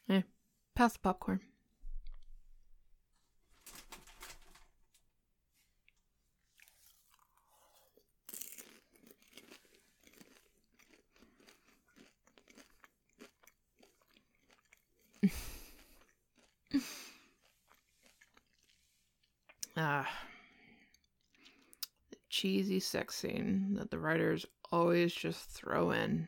Hey, pass the popcorn. Ah, the cheesy sex scene that the writers always just throw in.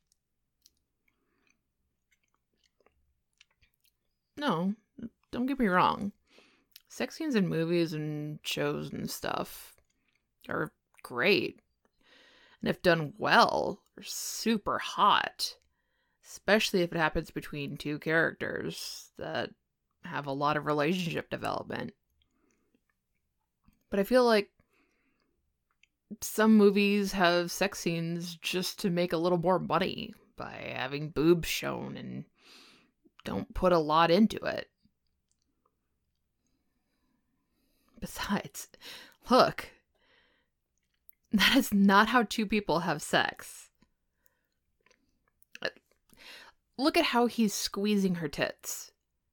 No, don't get me wrong. Sex scenes in movies and shows and stuff are great. And if done well, are super hot. Especially if it happens between two characters that have a lot of relationship development. But I feel like some movies have sex scenes just to make a little more money by having boobs shown and don't put a lot into it. Besides, look, that is not how two people have sex. Look at how he's squeezing her tits.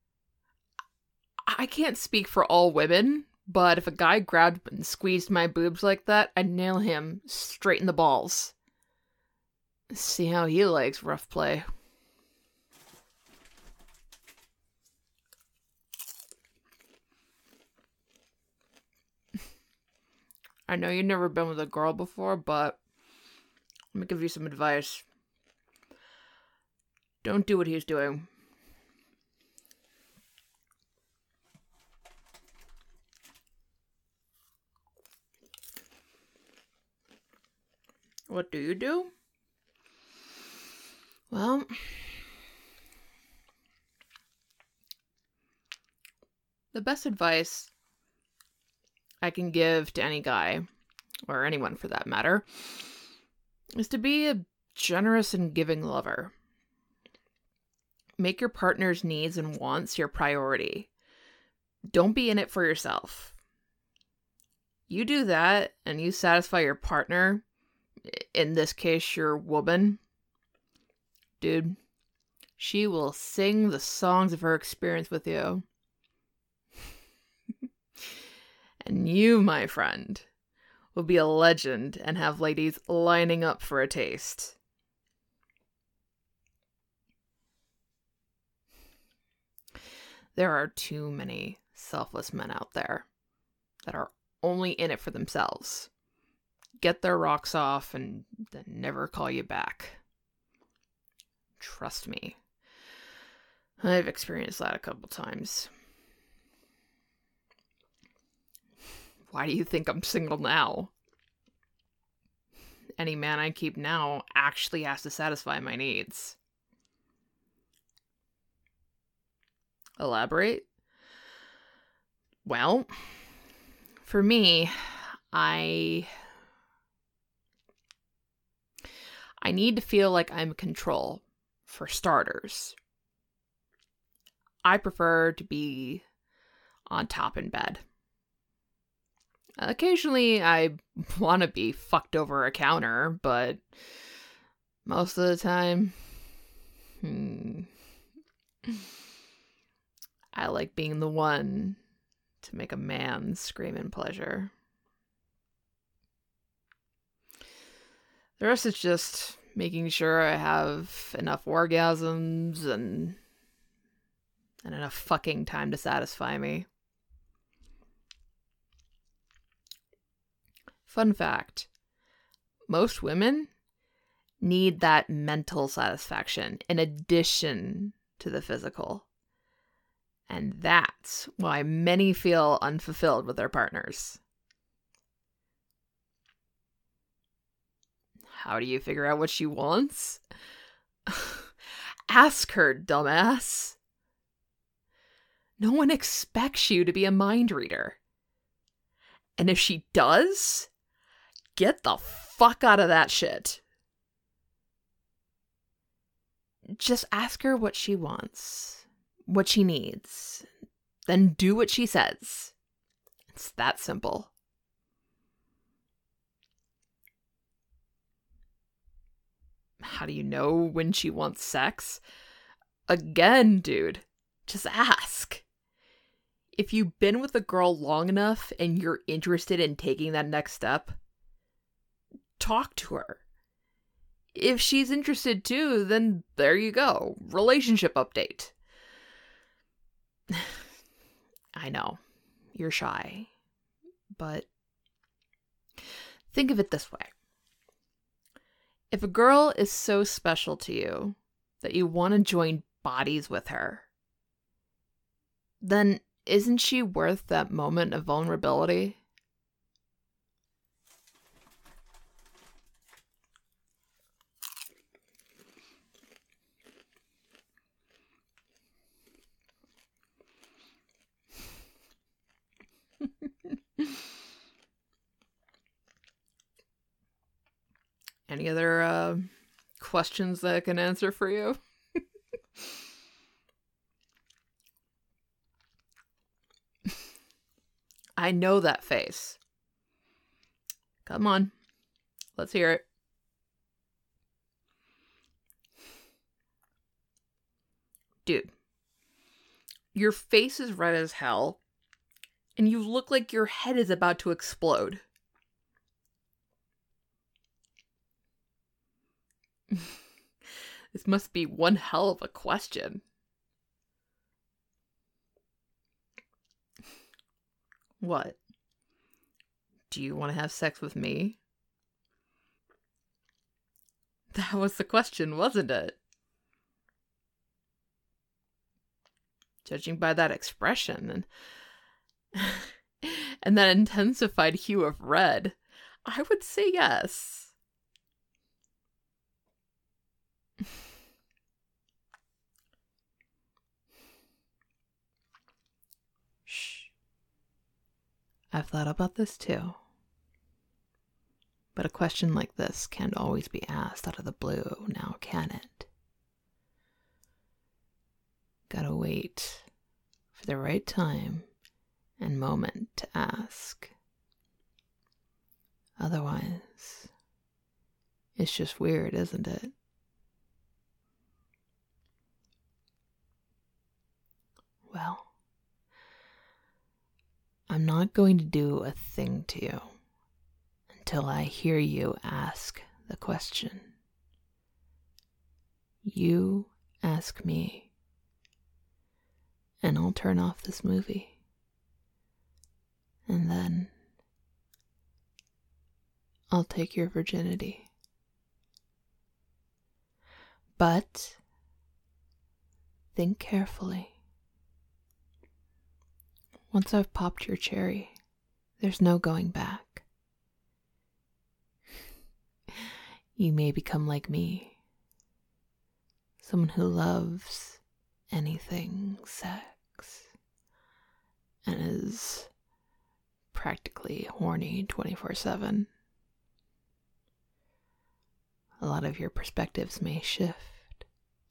I can't speak for all women, but if a guy grabbed and squeezed my boobs like that, I'd nail him straight in the balls. See how he likes rough play. I know you've never been with a girl before, but let me give you some advice. Don't do what he's doing. What do you do? Well, the best advice I can give to any guy, or anyone for that matter, is to be a generous and giving lover. Make your partner's needs and wants your priority. Don't be in it for yourself. You do that, and you satisfy your partner, in this case, your woman, dude, she will sing the songs of her experience with you. And you, my friend, will be a legend and have ladies lining up for a taste. There are too many selfless men out there that are only in it for themselves. Get their rocks off and then never call you back. Trust me. I've experienced that a couple times. Why do you think I'm single now? Any man I keep now actually has to satisfy my needs. Elaborate? Well, for me, I need to feel like I'm in control, for starters. I prefer to be on top in bed. Occasionally, I want to be fucked over a counter, but most of the time, I like being the one to make a man scream in pleasure. The rest is just making sure I have enough orgasms and enough fucking time to satisfy me. Fun fact, most women need that mental satisfaction in addition to the physical. And that's why many feel unfulfilled with their partners. How do you figure out what she wants? Ask her, dumbass. No one expects you to be a mind reader. And if she does, get the fuck out of that shit. Just ask her what she wants, what she needs, then do what she says. It's that simple. How do you know when she wants sex? Again, dude, just ask. If you've been with a girl long enough and you're interested in taking that next step, talk to her. If she's interested too, then there you go. Relationship update. I know, you're shy, but think of it this way. If a girl is so special to you that you want to join bodies with her, then isn't she worth that moment of vulnerability? Any other questions that I can answer for you? I know that face. Come on. Let's hear it. Dude, your face is red as hell, and you look like your head is about to explode. This must be one hell of a question. What? Do you want to have sex with me? That was the question, wasn't it? Judging by that expression and that intensified hue of red, I would say yes. Shh. I've thought about this too. But a question like this can't always be asked out of the blue, now can it? Gotta wait for the right time and moment to ask. Otherwise, it's just weird, isn't it? Well, I'm not going to do a thing to you until I hear you ask the question. You ask me, and I'll turn off this movie. And then I'll take your virginity. But think carefully. Once I've popped your cherry, there's no going back. You may become like me, someone who loves anything sex and is practically horny 24/7. A lot of your perspectives may shift.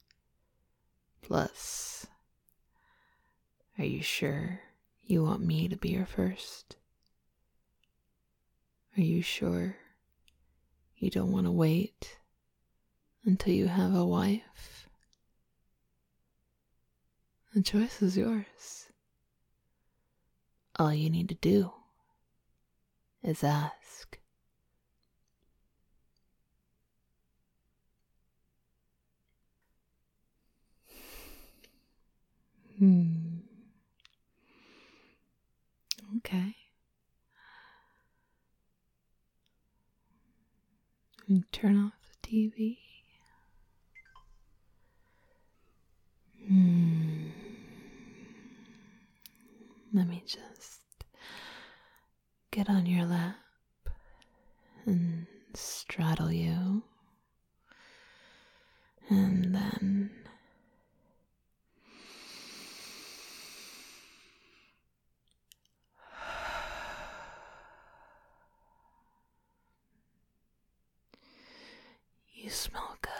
Plus, are you sure you want me to be your first? Are you sure you don't want to wait until you have a wife? The choice is yours. All you need to do is ask. Okay. And turn off the TV. Let me just get on your lap and straddle you. And then you smell good.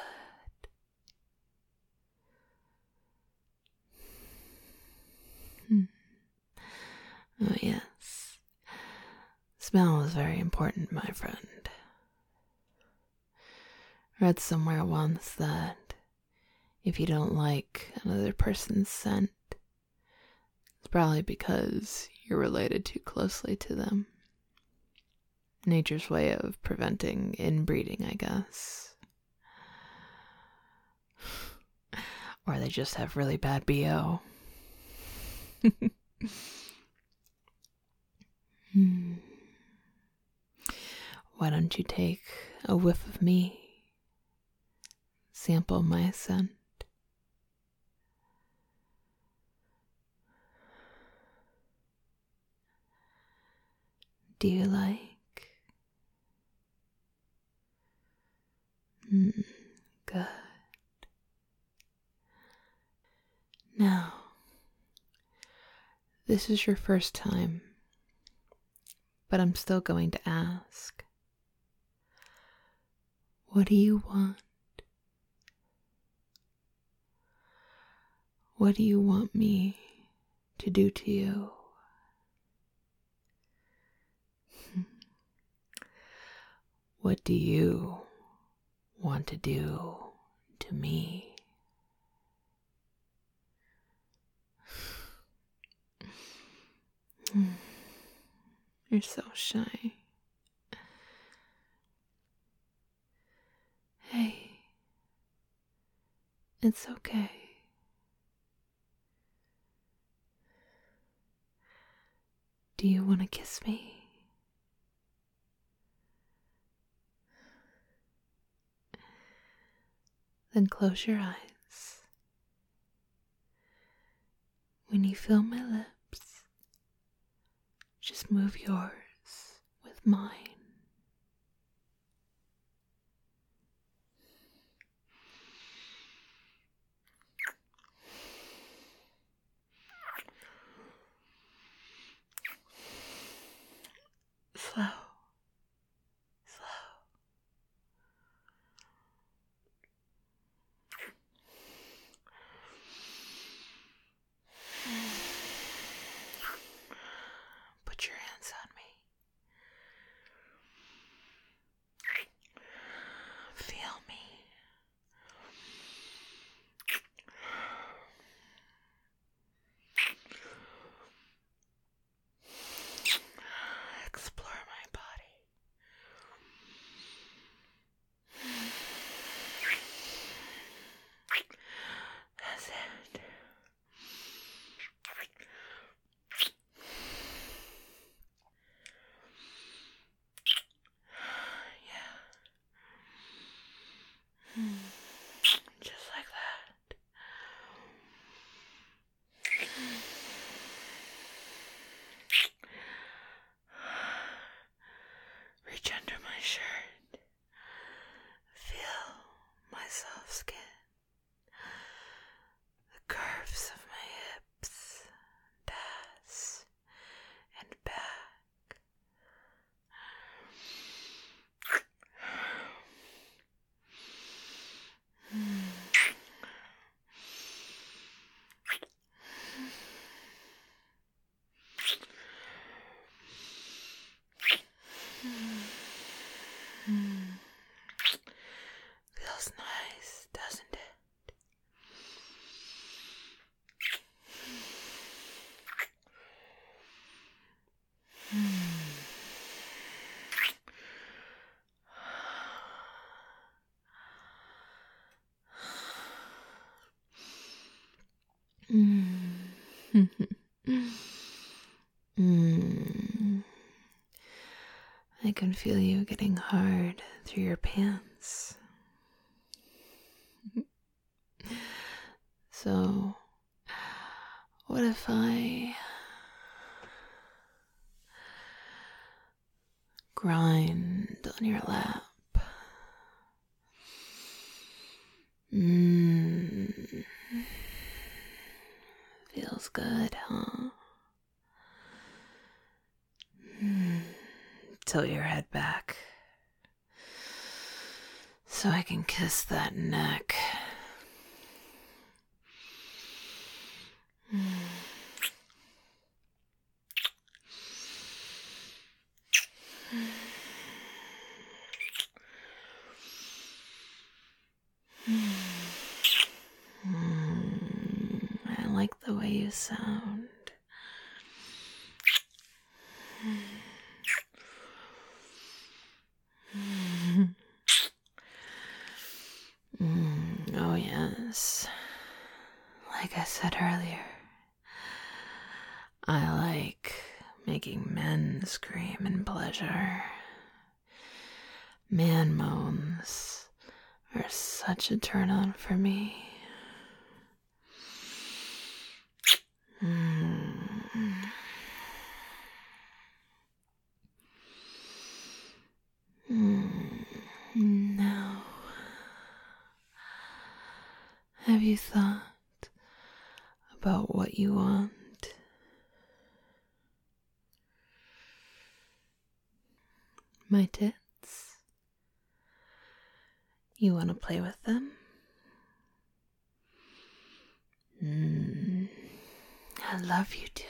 Oh, yes. Smell is very important, my friend. Read somewhere once that If you don't like another person's scent, it's probably because you're related too closely to them. Nature's way of preventing inbreeding, I guess. Or they just have really bad BO. Why don't you take a whiff of me? Sample my scent. Do you like? Good. Now, this is your first time, but I'm still going to ask. What do you want? What do you want me to do to you? What do you want to do to me? You're so shy. Hey, it's okay. Do you want to kiss me? Then close your eyes. When you feel my lips, just move yours with mine. Slow. Put your hands on me. Feel me. Explore my body. That's it. Just like that. Reach under my shirt. Feel my soft skin. The curves of my hips, ass, and back. Feels nice, doesn't it? I can feel you getting hard through your pants. So, what if I grind on your lap? Feels good, huh? Tilt your head back so I can kiss that neck. like the way you sound. Oh, yes. Like I said earlier, I like making men scream in pleasure. Man moans are such a turn on for me. Now, have you thought about what you want? My tits? You want to play with them? I love you too.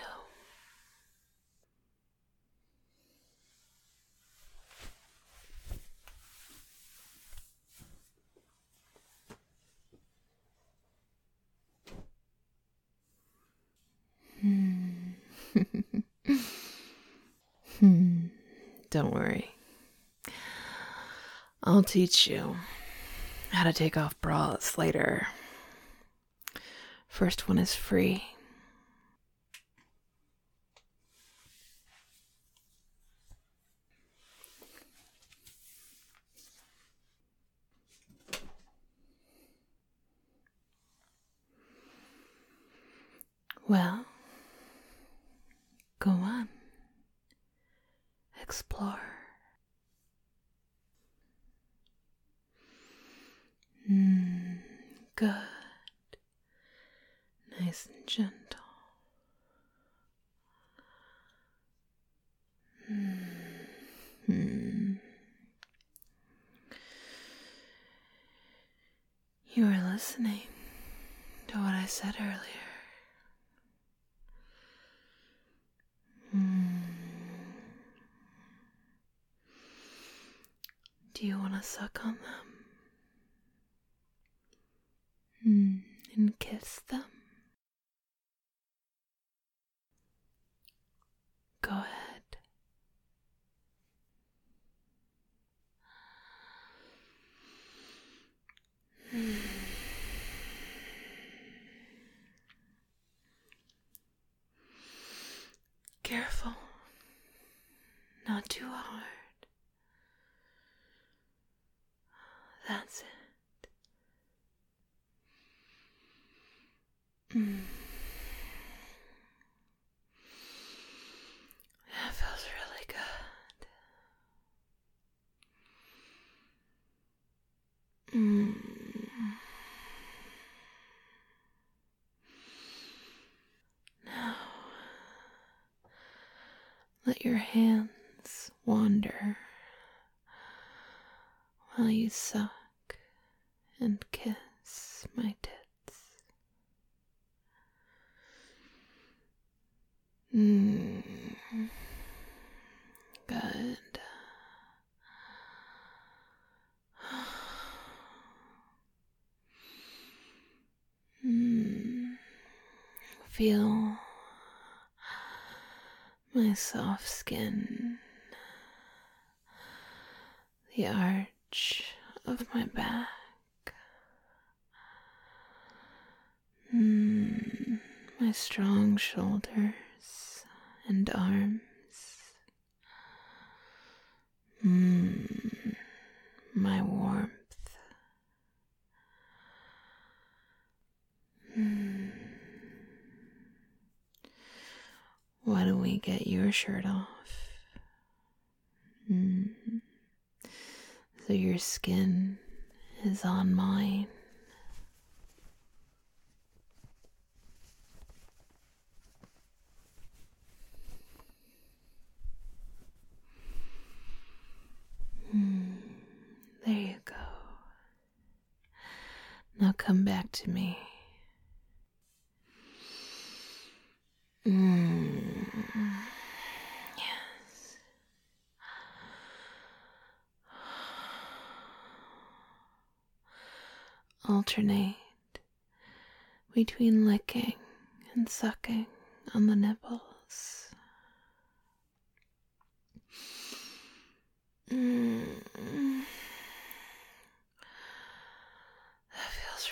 Don't worry. I'll teach you how to take off bras later. First one is free. Well, go on. Explore. Good. Nice and gentle. You were listening to what I said earlier. Do you want to suck on them? And kiss them? Go ahead. Careful. Not too hard. That's it. That feels really good. Now, let your hands wander while you suck and kiss my tits. Good. Feel my soft skin, the arch of my back, my strong shoulders and arms, my warmth. Why don't we get your shirt off? So your skin is on mine. There you go. Now come back to me. Yes. Alternate between licking and sucking on the nipples. That feels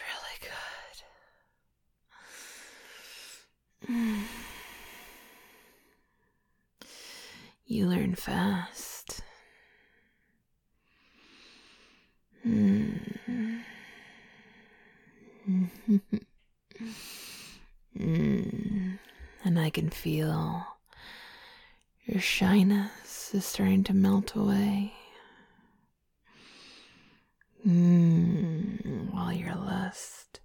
really good. You learn fast. And I can feel your shyness is starting to melt away. While your lust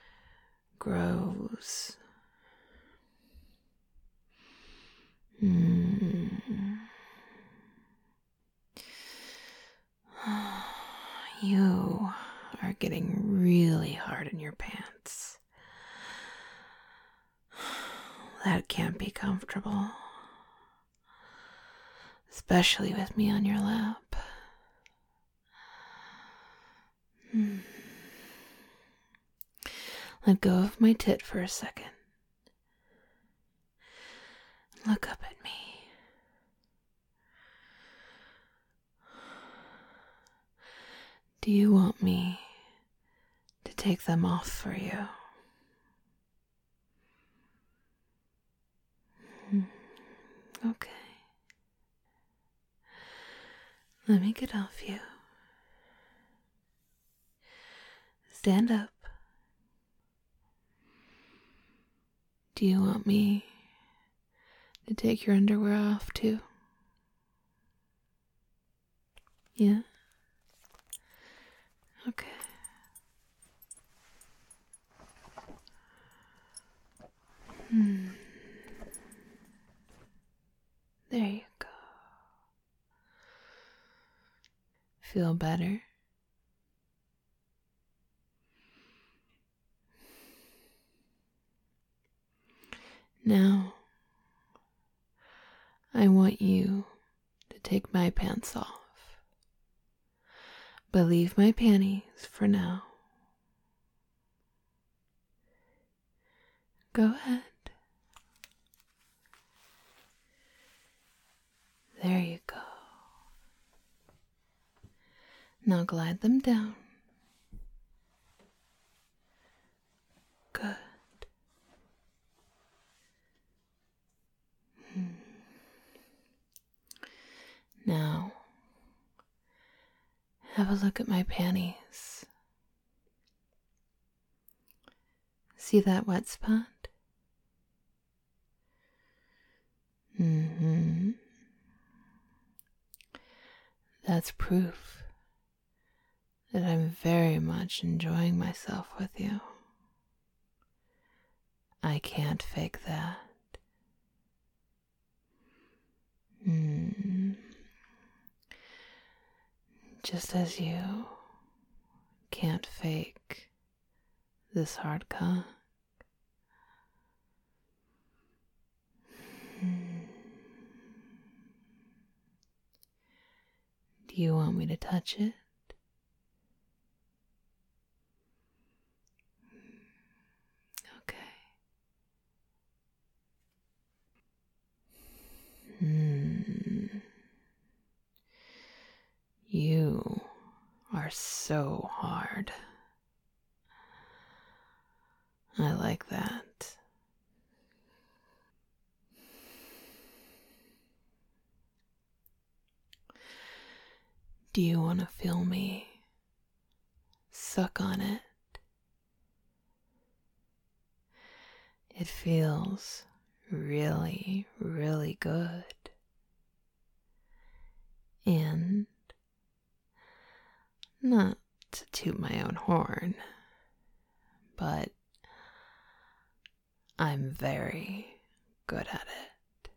grows. You are getting really hard in your pants. That can't be comfortable. Especially with me on your lap. Let go of my tit for a second. Look up at me. Do you want me to take them off for you? Okay. Let me get off you. Stand up. Do you want me to take your underwear off too? Yeah? Okay. There you go. Feel better? Now, I want you to take my pants off, but leave my panties for now. Go ahead. There you go. Now glide them down. Good. Now, have a look at my panties. See that wet spot? That's proof that I'm very much enjoying myself with you. I can't fake that. Just as you can't fake this hard cock. Do you want me to touch it? Okay. You are so hard. I like that. Do you want to feel me suck on it? It feels really, really good. And not to toot my own horn, but I'm very good at it.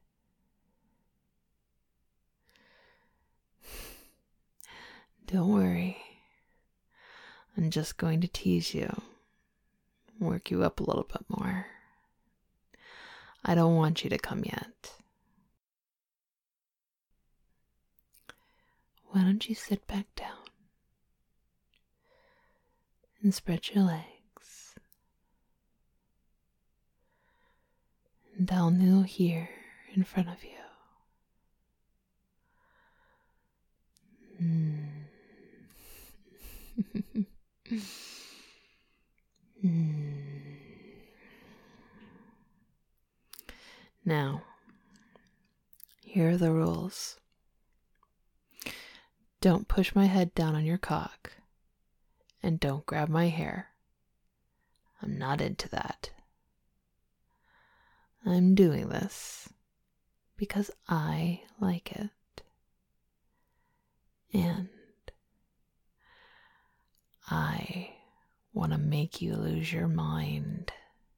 Don't worry. I'm just going to tease you, work you up a little bit more. I don't want you to come yet. Why don't you sit back down and spread your legs? And I'll kneel here in front of you. Now, here are the rules. Don't push my head down on your cock, and don't grab my hair. I'm not into that. I'm doing this because I like it. And I want to make you lose your mind.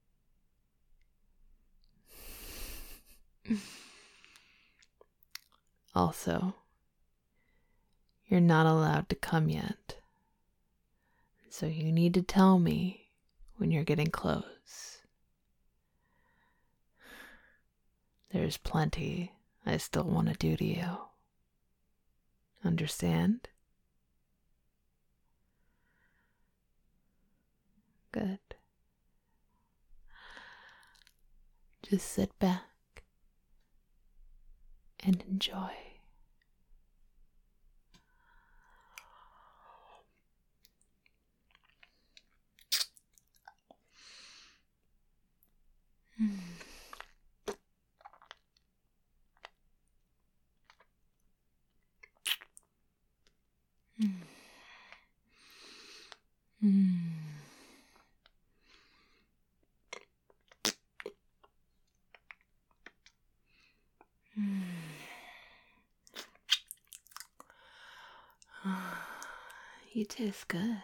Also, you're not allowed to come yet, so you need to tell me when you're getting close. There's plenty I still want to do to you. Understand? Good. Just sit back and enjoy. You taste good.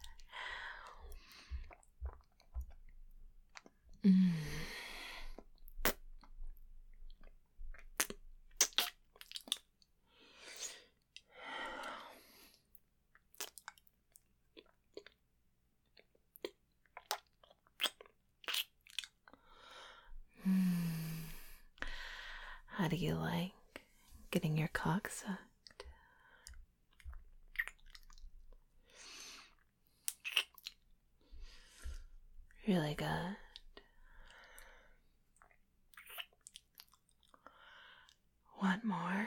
How do you like getting your cock sucked? Really good. Want more?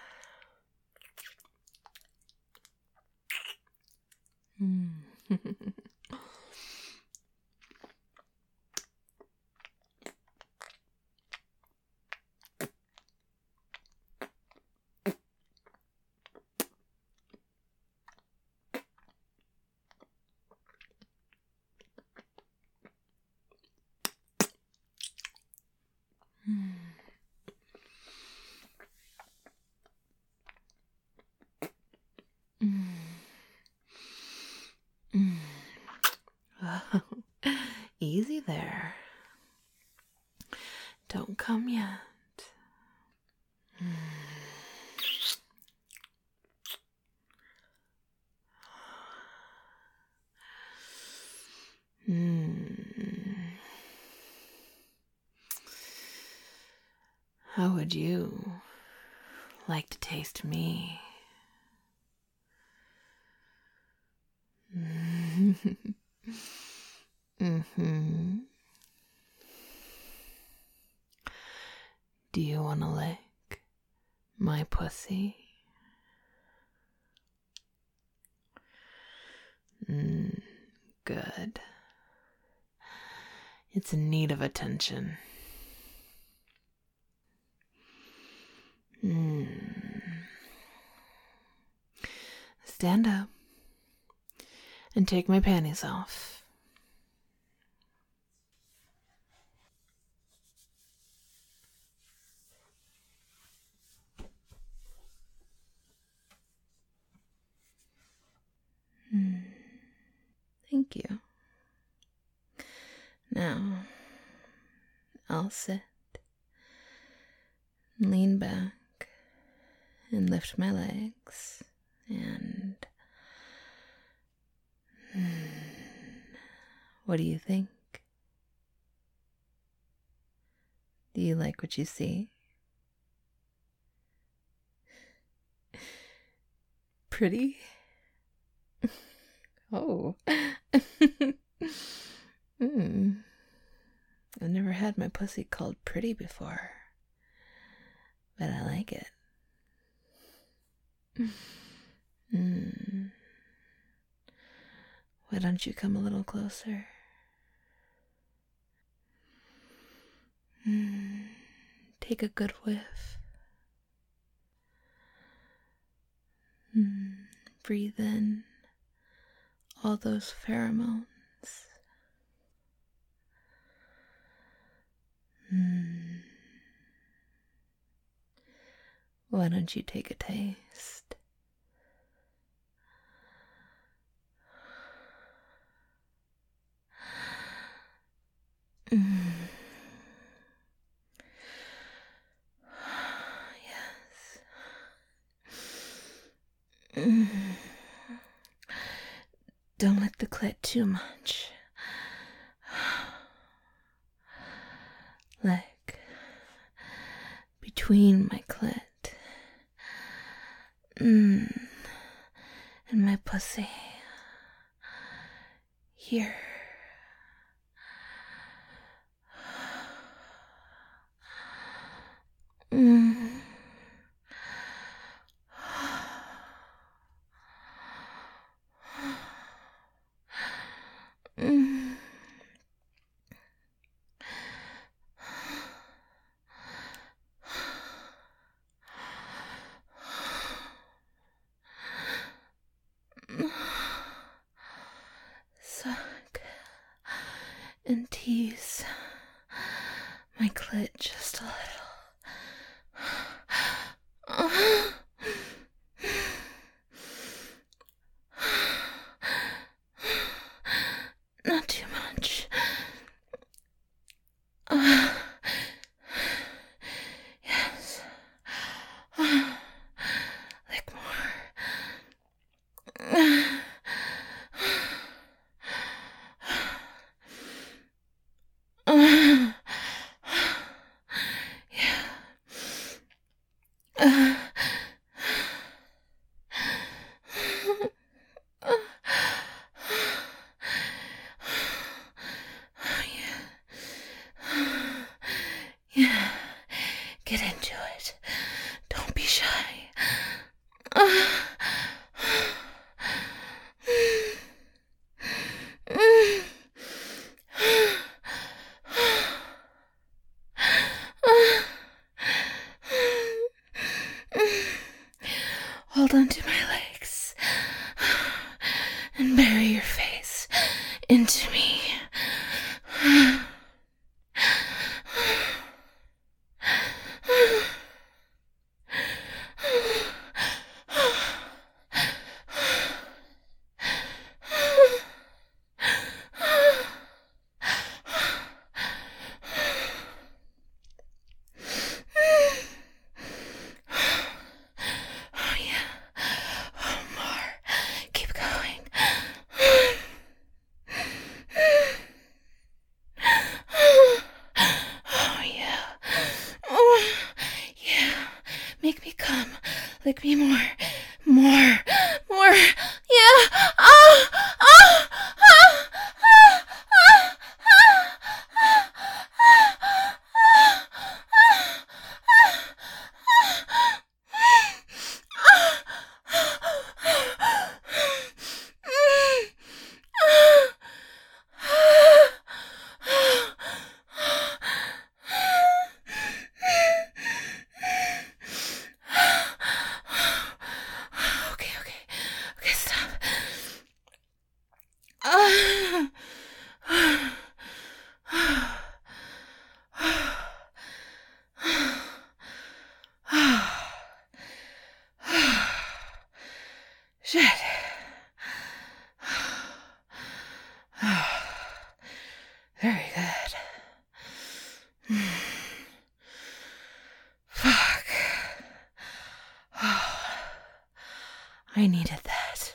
Easy there. Don't come yet. How would you like to taste me? Do you want to lick my pussy? Good. It's in need of attention. Stand up and take my panties off. Thank you. Now, I'll sit, lean back, and lift my legs, and what do you think? Do you like what you see? Pretty? Oh. I've never had my pussy called pretty before, but I like it. Why don't you come a little closer? Take a good whiff. Breathe in all those pheromones. Why don't you take a taste? Yes. Don't lick the clit too much. Lick between my clit and my pussy. Here. Suck and tease my clit just a little. Not too much. Yes. Lick more. Yeah, get into it. Don't be shy. Hold on to my legs and bury your face into me. Lick me more. Yeah. Okay, stop. Shit. Very good. Fuck. I needed that.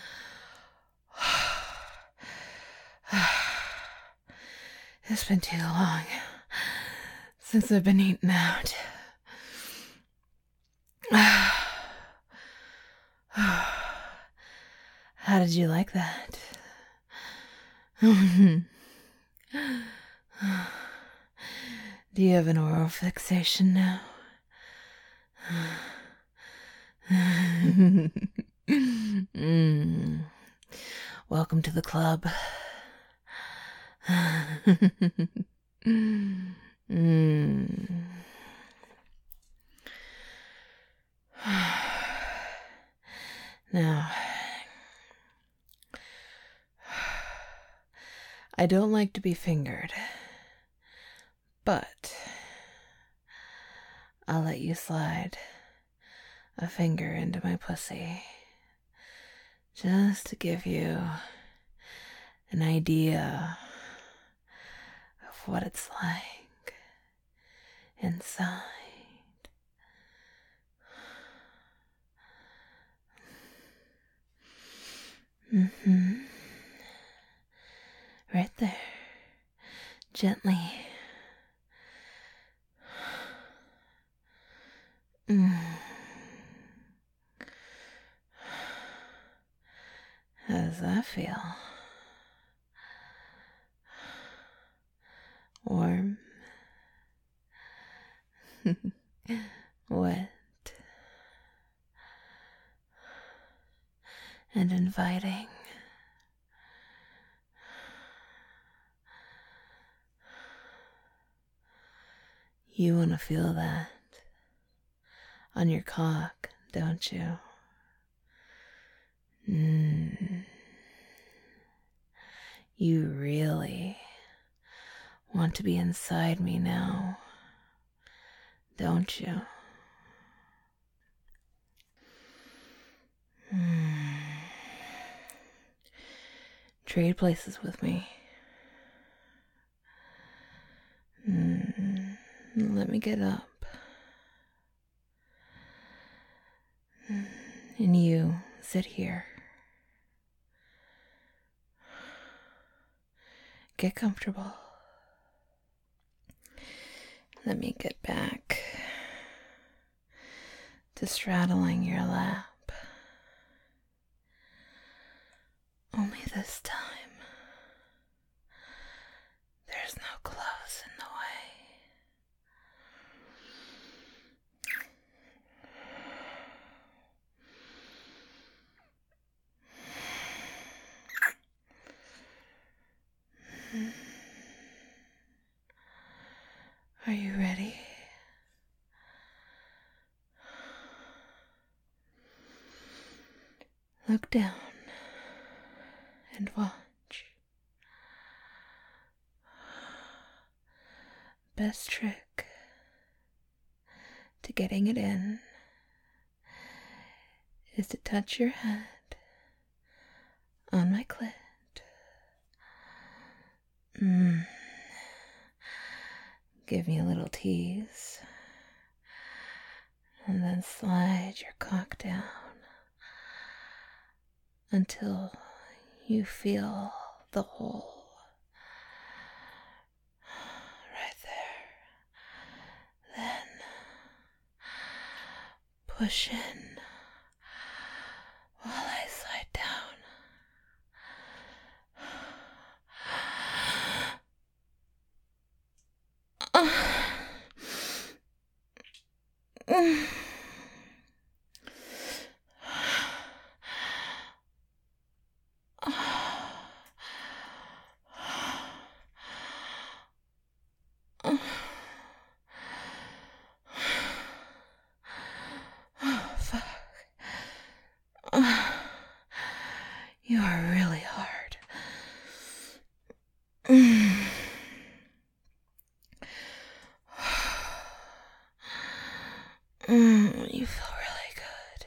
It's been too long since I've been eating out. How did you like that? Do you have an oral fixation now? Welcome to the club. Now, I don't like to be fingered, but I'll let you slide a finger into my pussy just to give you an idea of what it's like inside. Right there. Gently. How does that feel? Warm? Wet? And inviting? You want to feel that on your cock, don't you? You really want to be inside me now, don't you? Trade places with me. Let me get up. And you sit here. Get comfortable. Let me get back to straddling your lap. Only this time, there's no clothes in the way. Are you ready? Look down and watch. Best trick to getting it in is to touch your head on my clit. Give me a little tease, and then slide your cock down until you feel the hole right there. Then push in while I slide down. Fuck. You are really hard. You feel really good.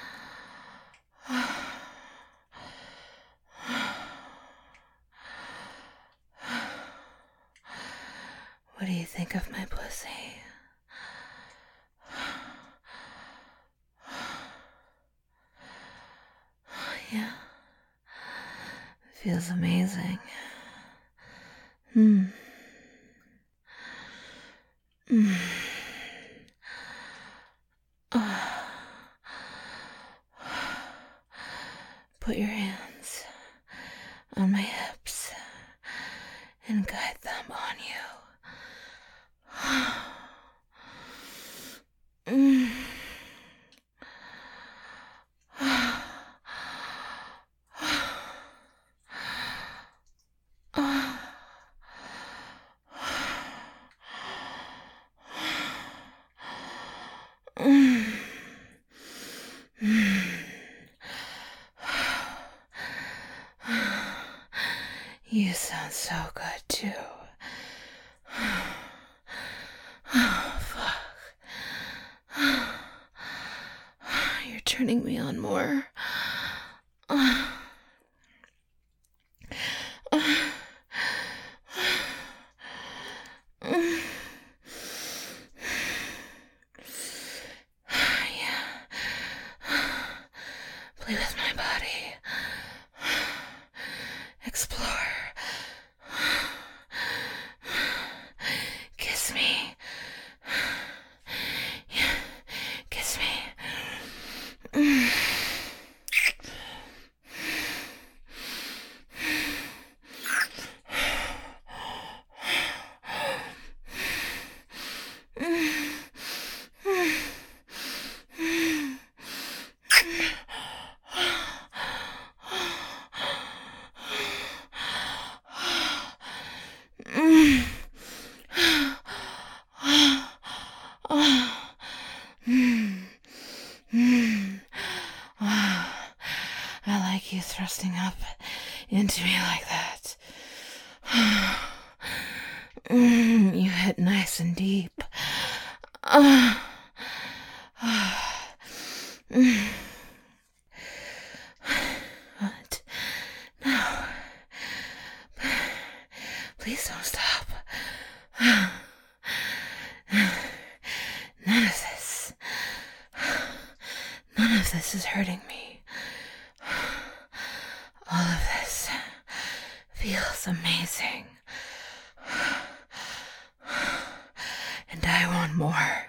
What do you think of my pussy? Yeah. Feels amazing. Put your hands on my hips and guide them on you. feeling so good, too. Oh, fuck. You're turning me on more. Play with my body. Explore. Kiss me. Yeah. Kiss me. I like you thrusting up into me like that. You hit nice and deep. What? No. Please don't stop. None of this is hurting me. All of this feels amazing. And I want more.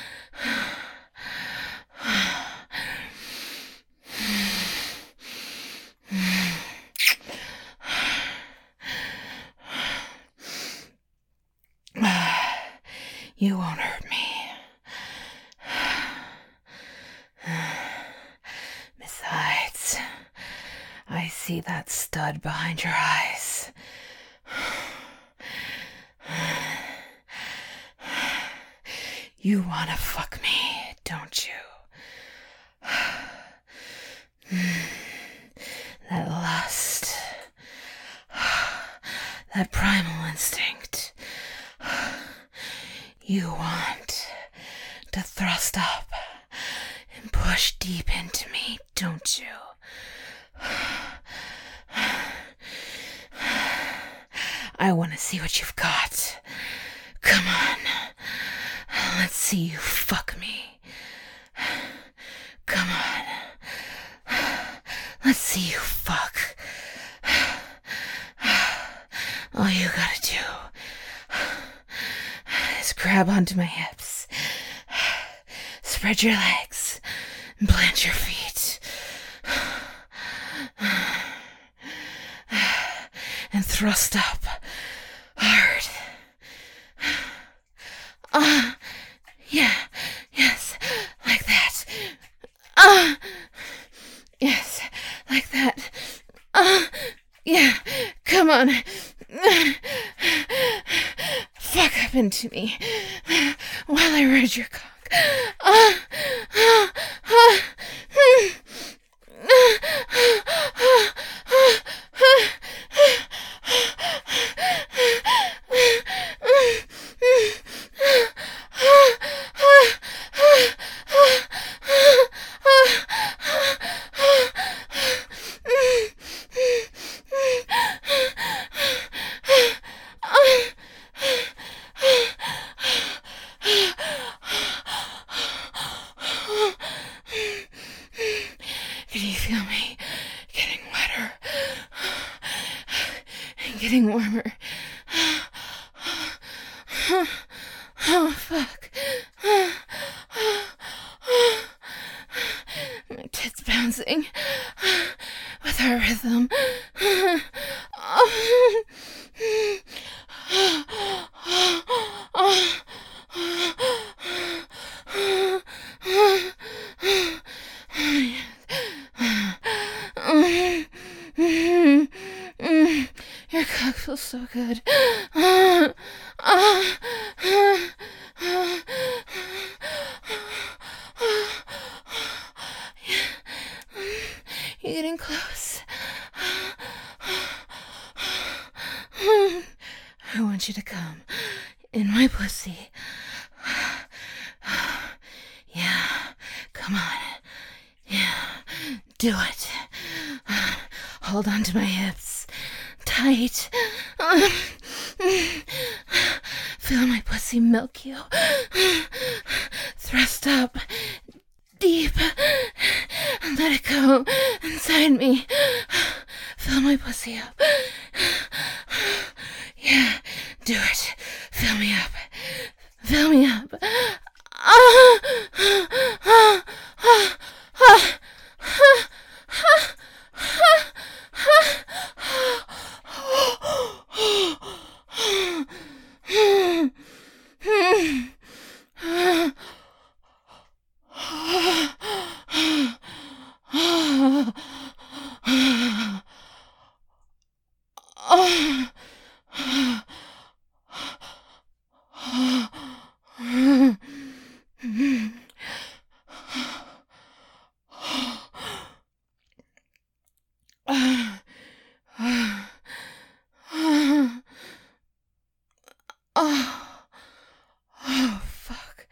You won't hurt me. Besides, I see that stud behind your eyes. You wanna fuck me, don't you? That lust. That primal instinct. You want to thrust up and push deep into me, don't you? I want to see what you've got. Come on. Let's see you fuck me. Come on. Let's see you fuck. All you gotta do is grab onto my hips, spread your legs, and plant your feet. And thrust up hard. Yeah, yes, like that. Yes, like that. Yeah, come on. Fuck up into me while I ride your cock. Can you feel me getting wetter and getting warmer? Oh, fuck. My tits bouncing with our rhythm. Your cock feels so good. You're getting close. my pussy. Yeah, come on. Yeah, do it. Hold on to my hips. Tight. Feel my pussy milk you. Thrust up. Deep. Let it go inside me. Fill my pussy up. Yeah, do it. Fill me up. Fill me up. Oh, fuck.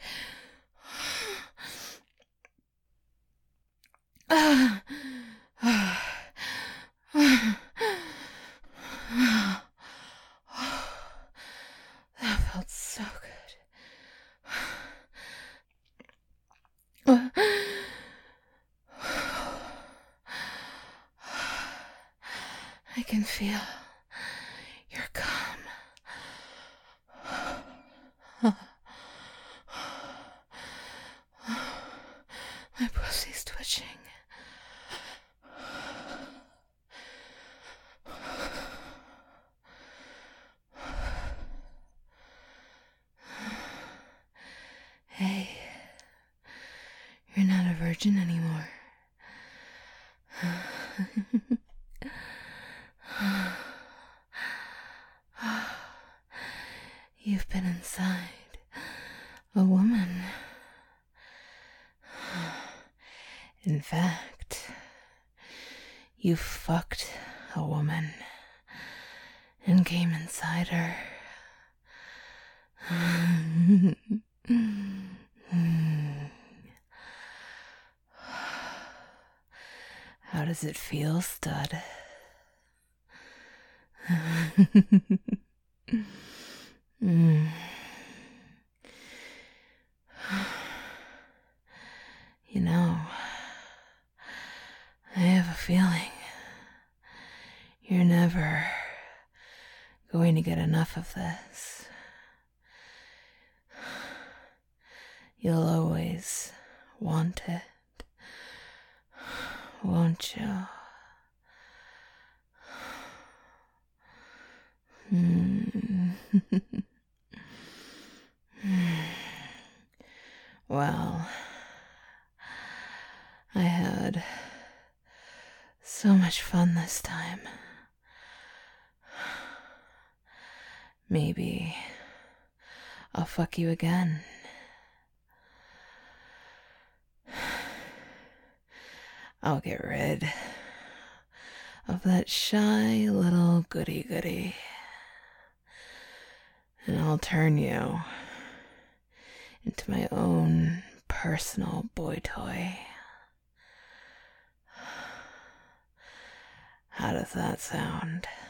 That felt so good. I can feel your cum. My pussy's twitching. Hey, you're not a virgin anymore. You've been inside a woman. In fact, you fucked a woman and came inside her. How does it feel, stud? You know, I have a feeling you're never going to get enough of this. You'll always want it, won't you? Well, I had so much fun this time. Maybe I'll fuck you again. I'll get rid of that shy little goody-goody. And I'll turn you into my own personal boy toy. How does that sound?